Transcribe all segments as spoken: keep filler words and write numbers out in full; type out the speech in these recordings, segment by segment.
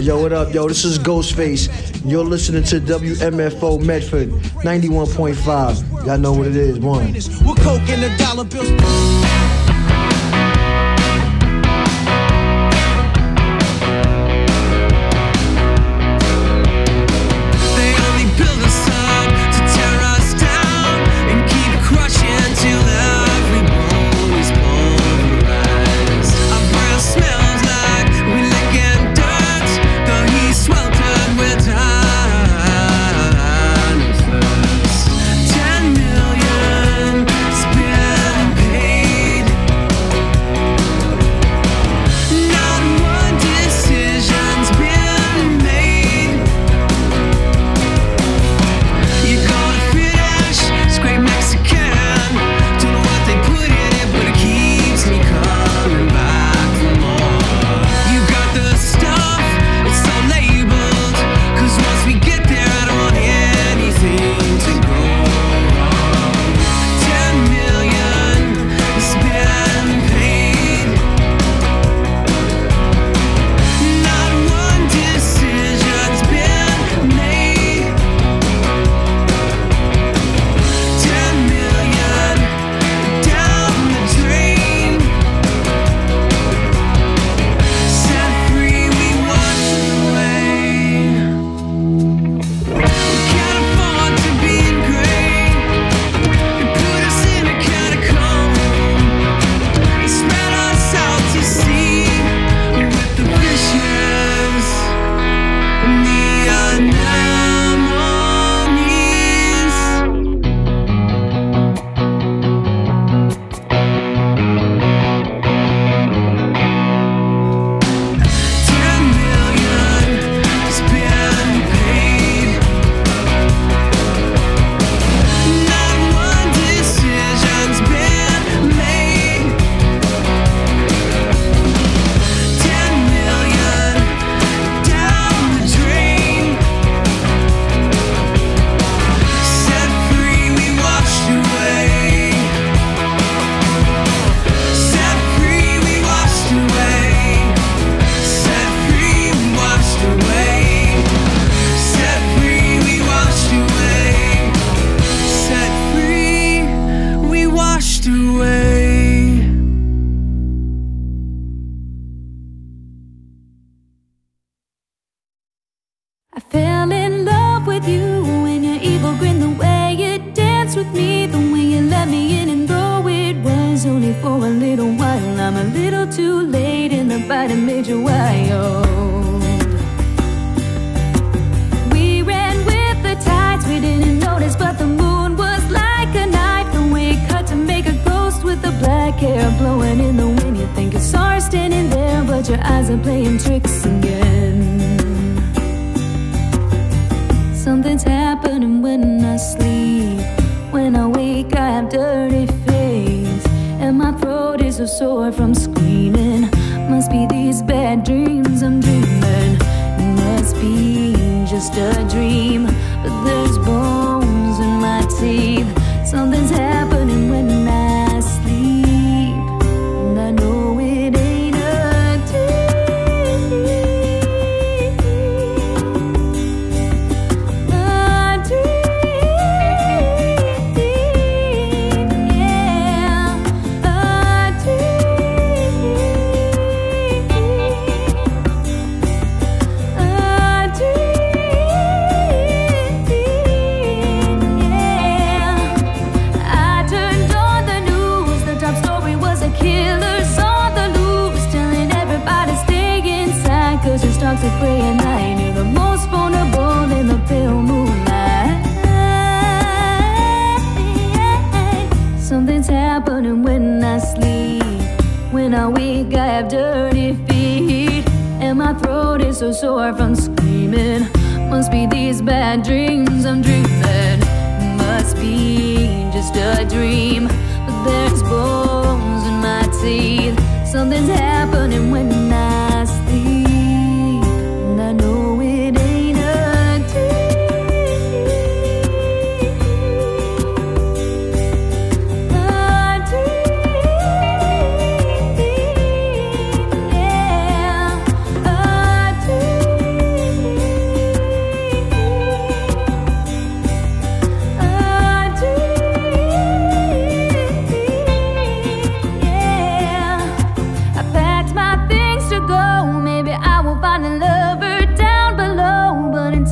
Yo, what up, yo? This is Ghostface. You're listening to W M F O Medford, ninety-one point five. Y'all know what it is, one. We're coke and a dollar bill.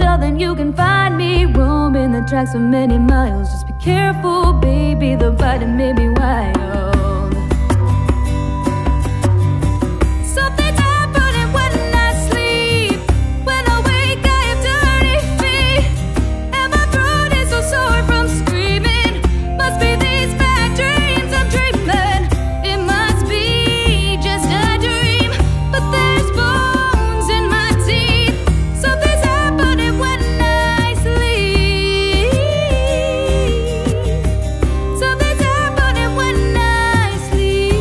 tell, then you can find me roaming the tracks for many miles. Just be careful, baby, the bite may be wild. Something's happening when I sleep. When I wake, I have dirty feet, and my throat is so sore from screaming. Must be these bad dreams I'm dreaming. It must be just a dream, but there's bones in my teeth. Something's happening when I sleep. Something's happening when I sleep.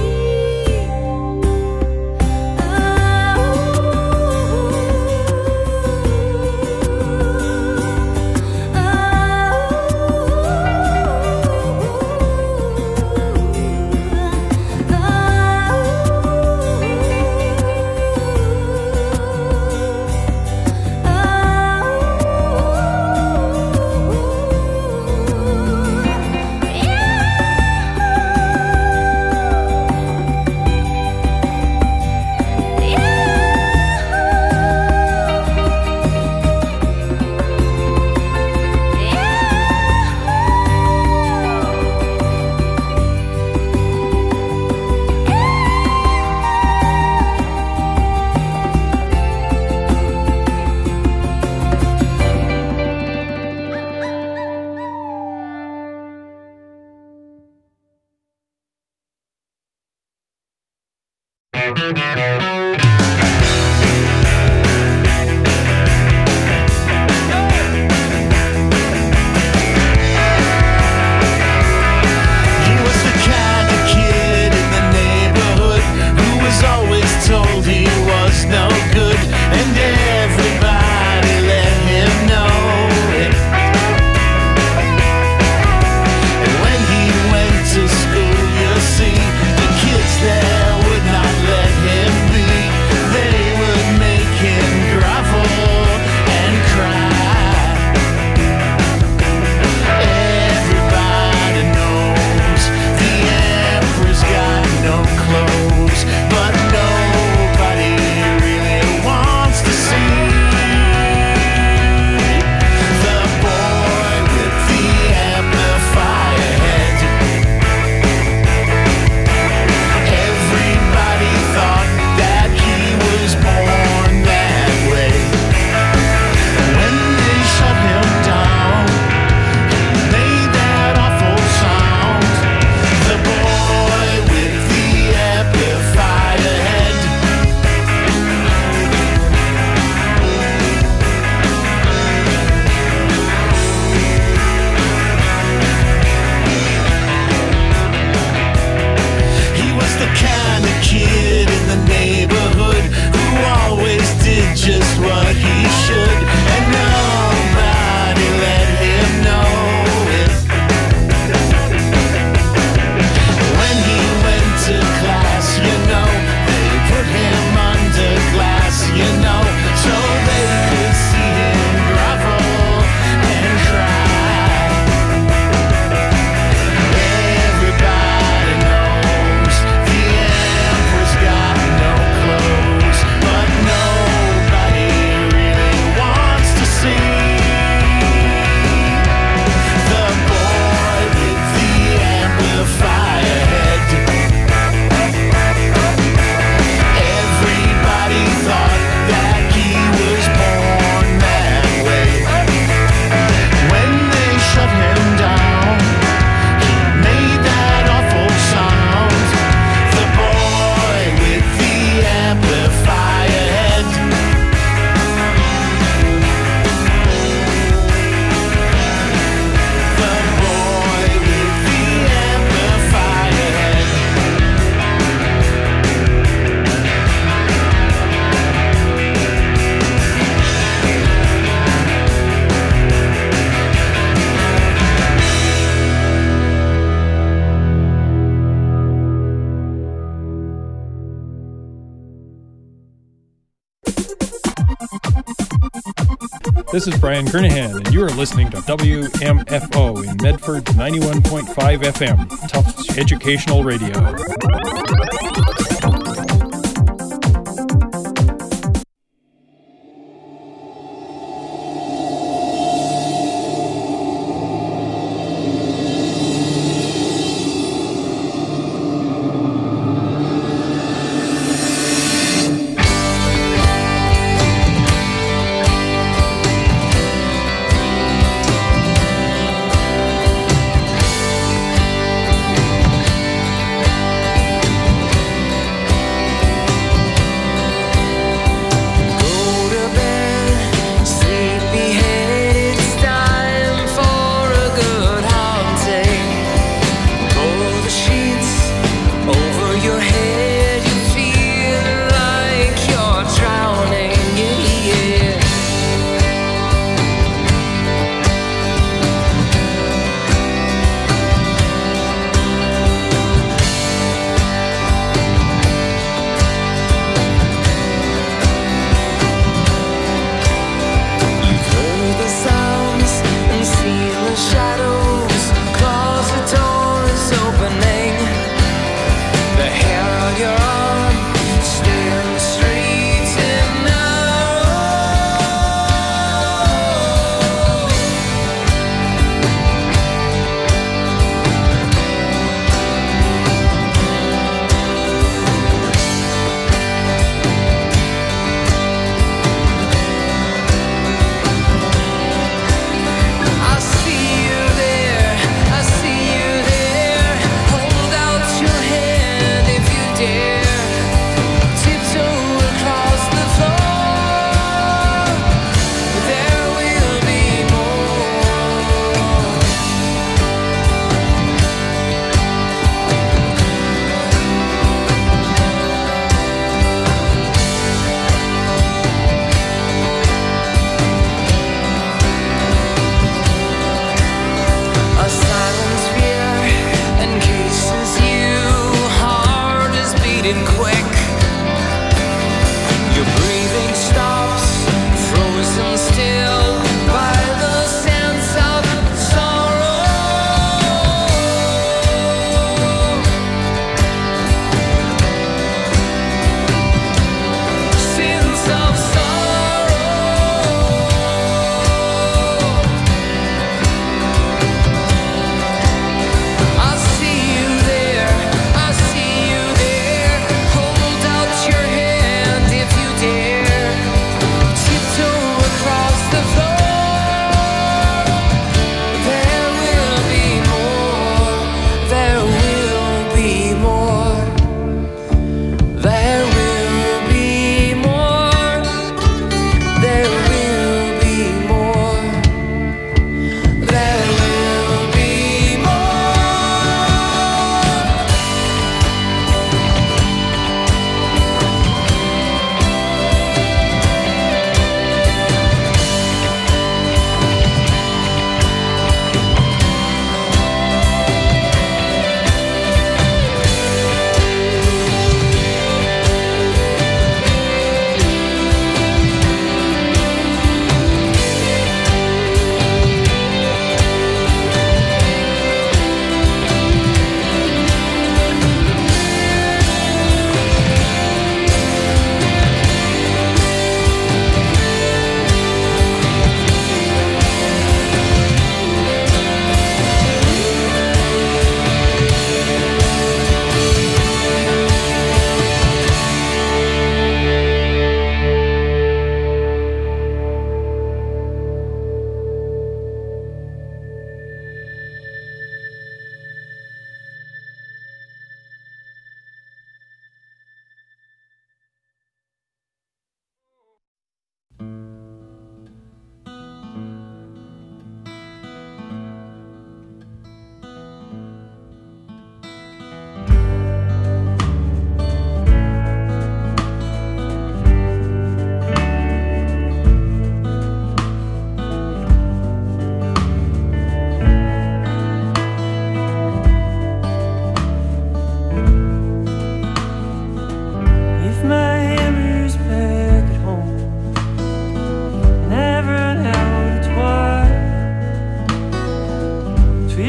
He was the kind of kid in the neighborhood who was always told he was no good, and everybody let him know it. And when he went to school, you see, the kids there would not let him be. They would make him grovel and cry. Everybody knows the emperor's got no clothes, but nobody really wants to see the boy with the amplifier head. Everybody thought that he was born that way. When they shut him down, made that awful sound. The boy with the amplifier head. He was the kind of kid in the neighborhood who always did just what he should, and nobody let him know it. When he went to class, you know, they put him under glass, you know, so they could see him grovel and cry. Everybody knows the emperor's got no clothes, but nobody really wants to see the boy with the amplifier head. Everybody thought that he was born that way. When they shut him down, he made that awful sound. The boy with the amplifier head. The boy with the amplifier head. This is Brian Kernahan, and you are listening to W M F O in Medford ninety-one point five F M, Tufts Educational Radio.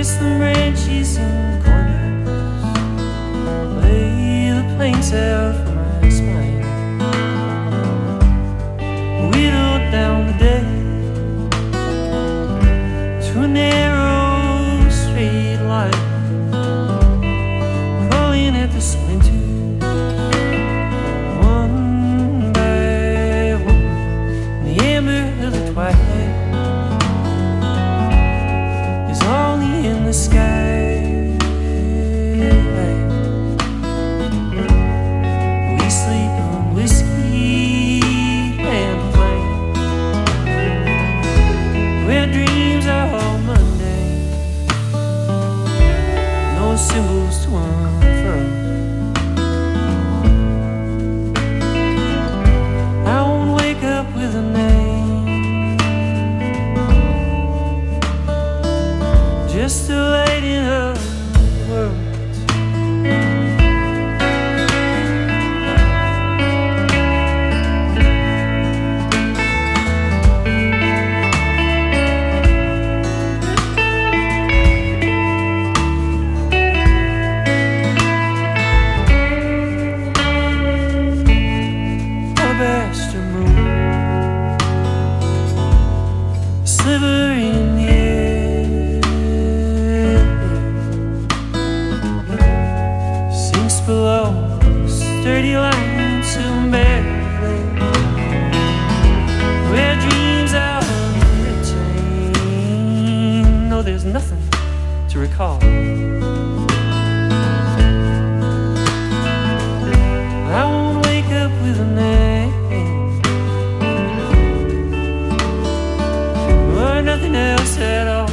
Whistling branches and corners lay the planks out for my spine. Whittled down the day to a narrow straight line, crawling at the splinters one by one in the amber of the twilight. Is only in the sky. We sleep on whiskey and flame, where dreams are all mundane, no symbols to unfurl. I won't wake up with a name, just a lighting of the world. Alabaster moon, a sliver in the air, sinks below sturdy lines of barely, where dreams are retained. No, there's nothing to recall. I won't wake up with a name or nothing else at all.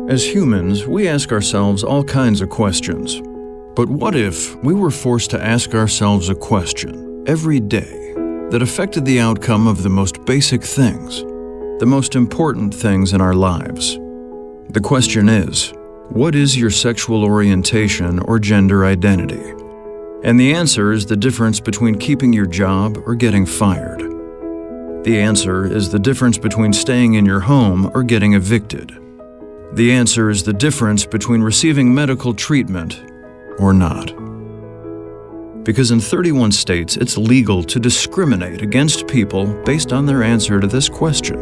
As humans, we ask ourselves all kinds of questions. But what if we were forced to ask ourselves a question every day that affected the outcome of the most basic things, the most important things in our lives? The question is, what is your sexual orientation or gender identity? And the answer is the difference between keeping your job or getting fired. The answer is the difference between staying in your home or getting evicted. The answer is the difference between receiving medical treatment or not. Because in thirty-one states, it's legal to discriminate against people based on their answer to this question.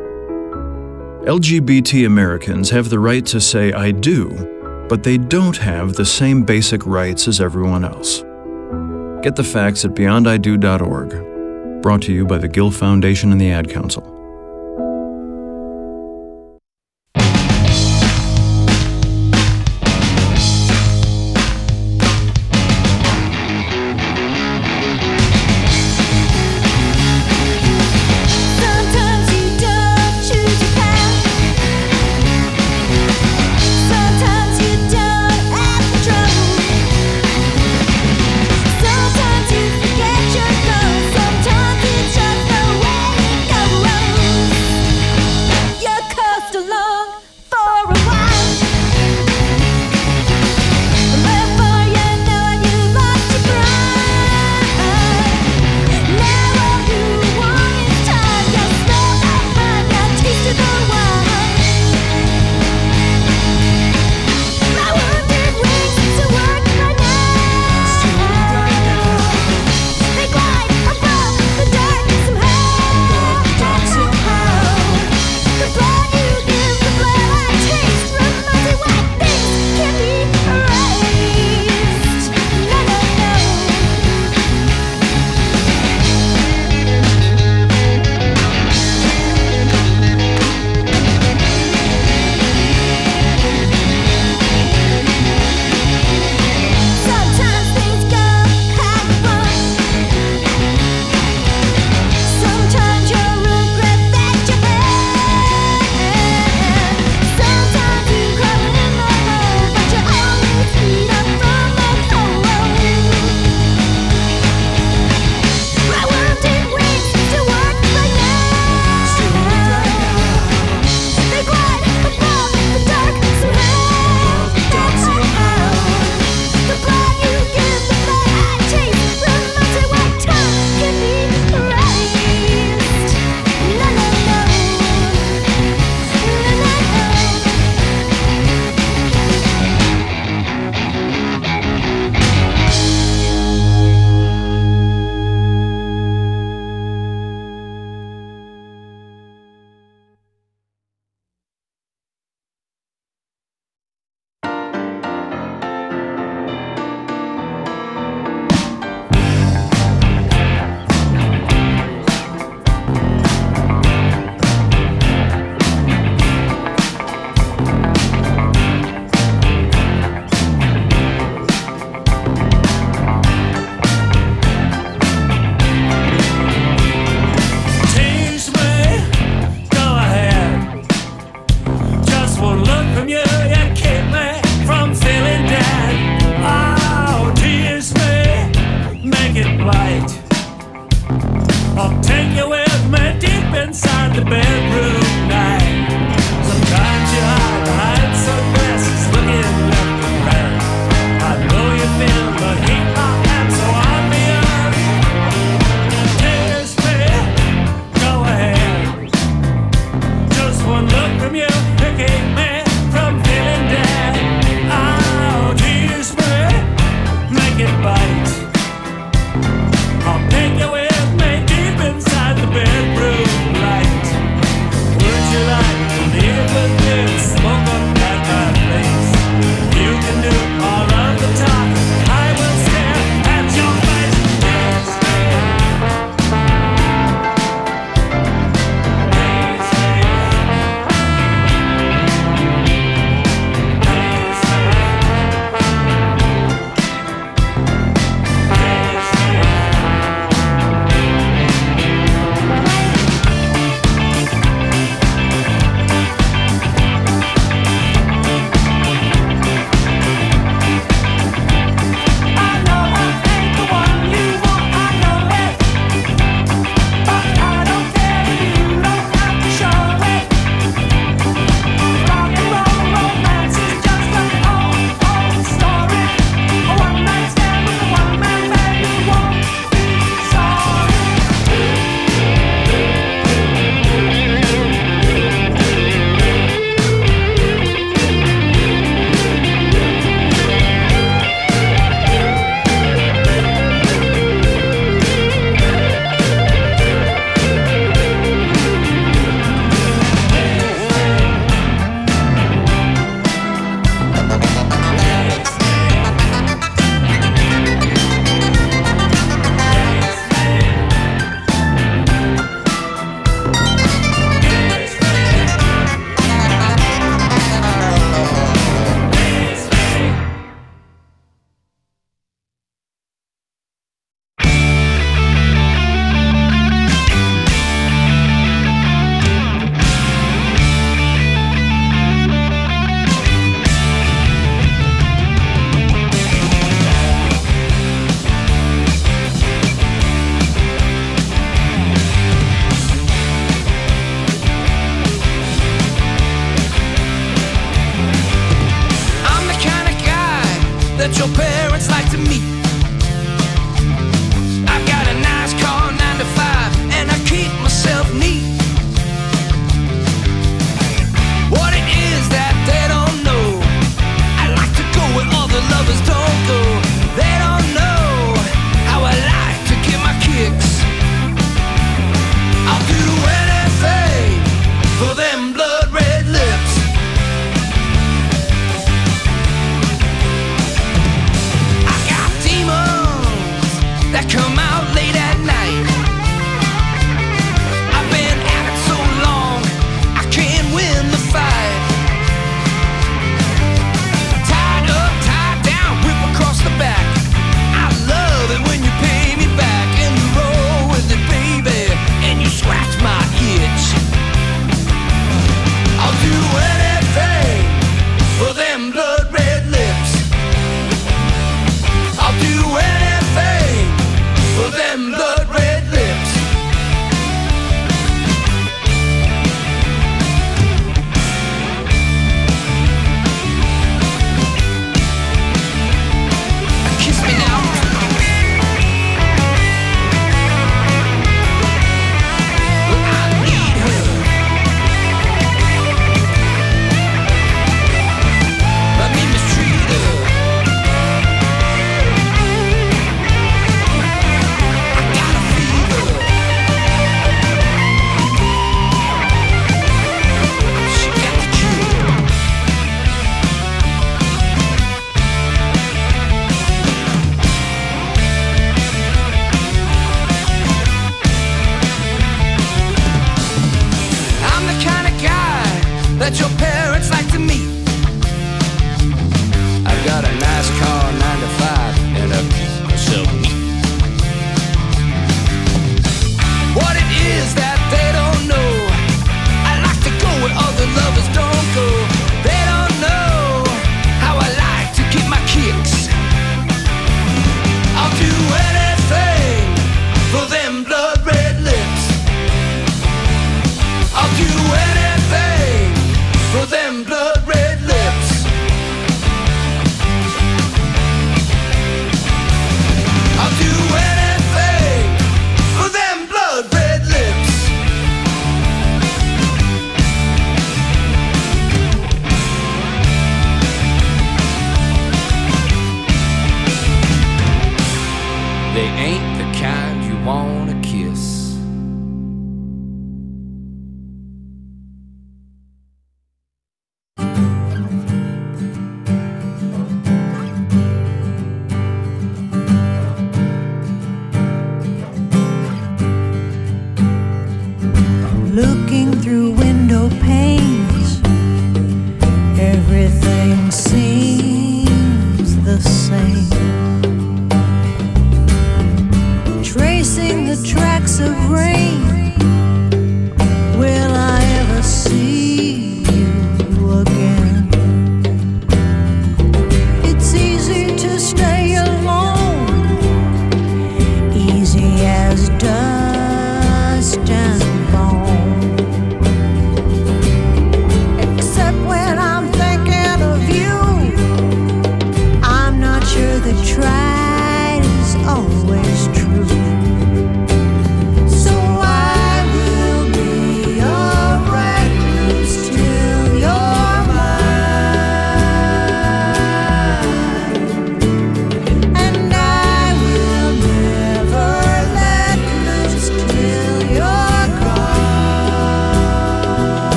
L G B T Americans have the right to say I do, but they don't have the same basic rights as everyone else. Get the facts at beyond I do dot org. Brought to you by the Gill Foundation and the Ad Council. Sometimes you don't choose your path. Sometimes you don't have control. Sometimes you forget your goals. Sometimes it's just the way it goes. You coast along for a while. Before you know it, you lost your pride. Now all you want is time. You smell that pine, you tasted the wine. My wounded wings to work right now. They glide above the dark somehow. The blood you give, the blood I taste, reminds me why things can be erased. No, no, no. Sometimes things go how you want. Sometimes you regret that you had. Sometimes you crawl in the hole, but you always feed up from the cold. My wounded wings to work right now. They glide above the dark somehow. The blood you give, the blood I taste, reminds me why time can be erased. No, no, no. No, no, Tease me, go ahead. Just one look from you, you keep me from feeling dead. Oh, tease me, make it right. I'll take you with me deep inside the bedroom night. Sometimes you hide behind sunglasses, looking left and right. I know you feel the heat I am so obvious. Tease me, go ahead. Just one look from you, you keep me from feeling dead. Oh, tease me, make it bite. I'll take you with me deep inside the bedroom light. that your parents like to meet. I've got a nice car, nine to five, and I keep myself neat. What it is that they don't know, I like to go where other lovers don't go. They don't know how I like to get my kicks. I'll do anything for them blood red lips. I got demons that come out late at night. I've been at it so long, I can't win the fight. Tied up, tied down, whip across the back. I love it when you pay me back and you roll with it, baby, and you scratch my itch. I'll do anything for them blood red lips. I'll do anything for them blood red lips. Kiss me now. But I need her. Let me mistreat her. I got a fever. She got the cure. I'm the kind of guy that your parents like to meet. I've got a nice car, nine to five, and I keep myself neat. What it is that they don't know, I like to go where other lovers don't go. They don't know how I like to get my kicks. I'll do anything for them blood red lips. I'll do anything for them blood red lips. I'll do anything for them blood red lips. They ain't the kind you wanna kiss.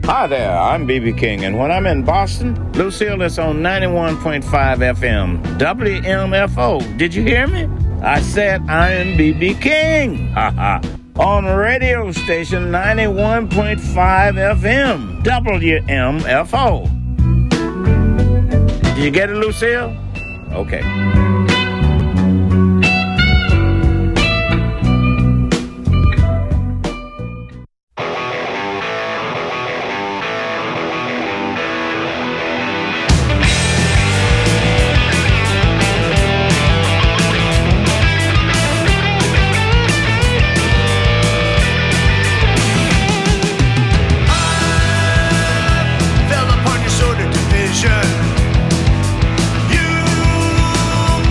Hi there, I'm B B King, and when I'm in Boston, Lucille is on ninety-one point five F M, W M F O. Did you hear me? I said I am B B King. Ha ha. On radio station ninety-one point five F M, W M F O. Did you get it, Lucille? Okay. Fell upon your sort of division. You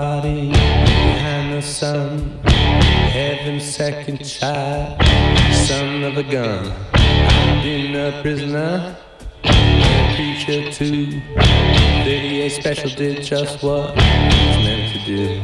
hiding behind the sun. Heaven's second child, son of a gun. I've been a prisoner, a preacher too. thirty-eight Special did just what it's meant to do.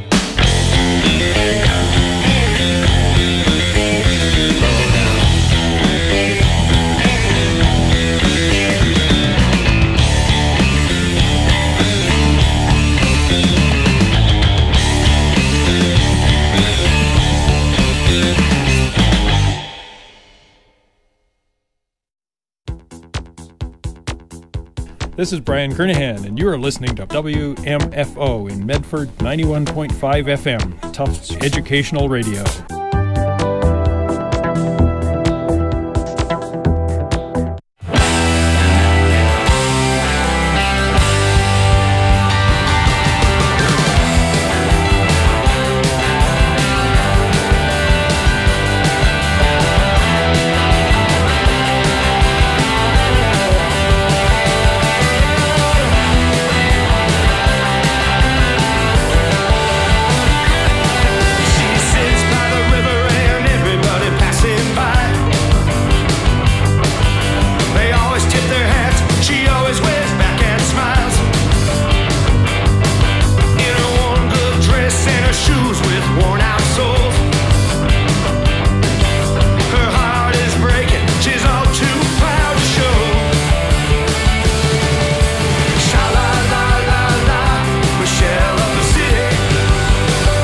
This is Brian Kernahan, and you are listening to W M F O in Medford ninety-one point five F M, Tufts Educational Radio.